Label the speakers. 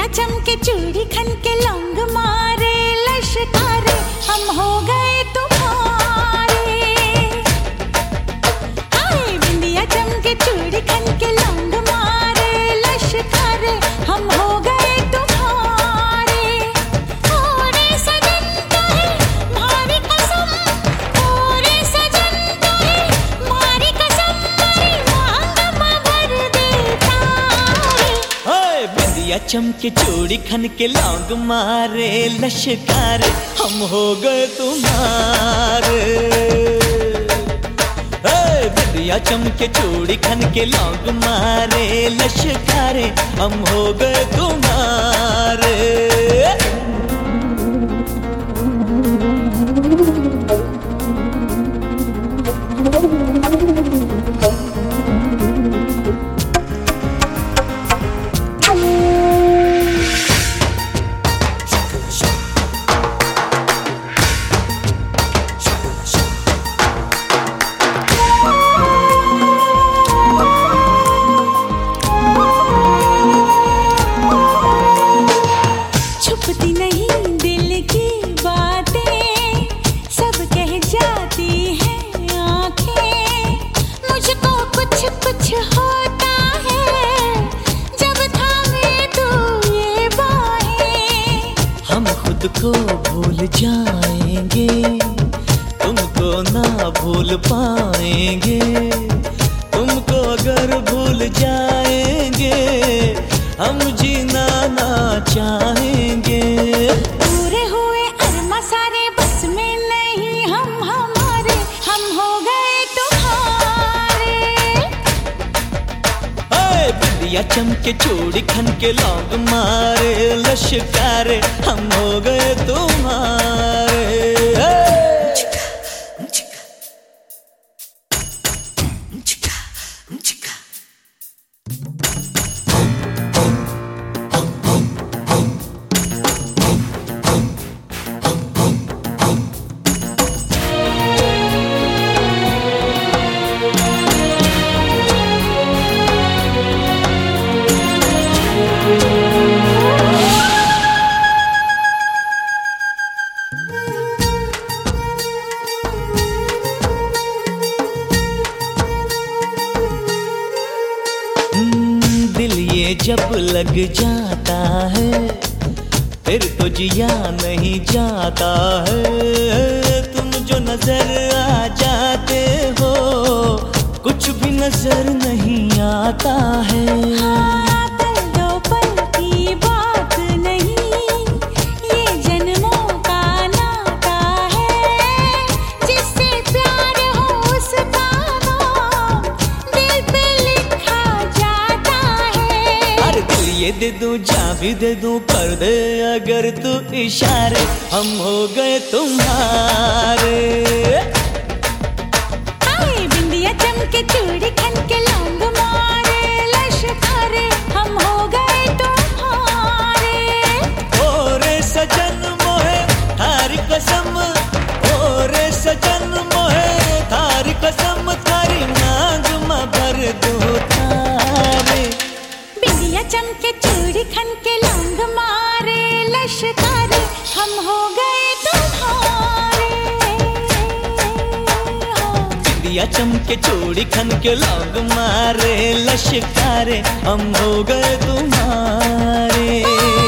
Speaker 1: चमके चूड़ी खन के लौंग मारे लश्कारे हम हो गए तुम्हारे। हाय बिंदिया चमके चूड़ी खन के लौंग मारे लश्कारे हम हो गए तुम्हारे। ओरे सजन तो है मारी कसम, ओरे सजन तो है मारी कसम, मेरी मांग भर देता है।
Speaker 2: हाय बिंदिया चमके चूड़ी खन के लौंग मारे लश्कारे हम हो गए तुम्हारे। बिंदिया चमके चूड़ी खन के लौंग मारे लश्कारे हम हो गए तुम्हारे।
Speaker 1: छुपती नहीं दिल की बातें, सब कह जाती हैं आंखें। मुझको कुछ कुछ होता है जब थामे तू ये बाहें।
Speaker 2: हम खुद को भूल जाएंगे, तुमको ना भूल पाएंगे। तुमको अगर भूल जाएंगे हम जीना ना चाहेंगे।
Speaker 1: पूरे हुए अरमा सारे बस में नहीं हम हमारे, हम हो गए तुम्हारे।
Speaker 2: हाय बिंदिया चमके चूड़ी खन के लौंग मारे लश्कारे हम हो गए तुम्हारे। दिल ये जब लग जाता है फिर तो जिया नहीं जाता है। तुम जो नजर आ जाते हो कुछ भी नजर नहीं आता है।
Speaker 1: हाँ, पल दो पल की बात नहीं, ये जन्मों का नाता है। जिससे प्यार हो उसका नाम दिल पे लिखा जाता है।
Speaker 2: अरे दिल ये दे दूं जा भी दे दूं, कर दे अगर तू इशारे हम हो गए तुम्हारे।
Speaker 1: हाय बिंदिया चमके चूड़ी खन के लौंग मारे लश्कारे हम हो गए तुम्हारे।
Speaker 2: ओरे सजन मोहे थारी कसम, ओरे सजन मोहे थारी कसम, थारी मांग में भर दूं थारे।
Speaker 1: बिंदिया चमके चूड़ी खन के लौंग मारे लश्कारे हम हो गए तुम्हारे।
Speaker 2: बिंदिया चमके चूड़ी खन के लौंग मारे लश्कारे हम हो गए तुम्हारे।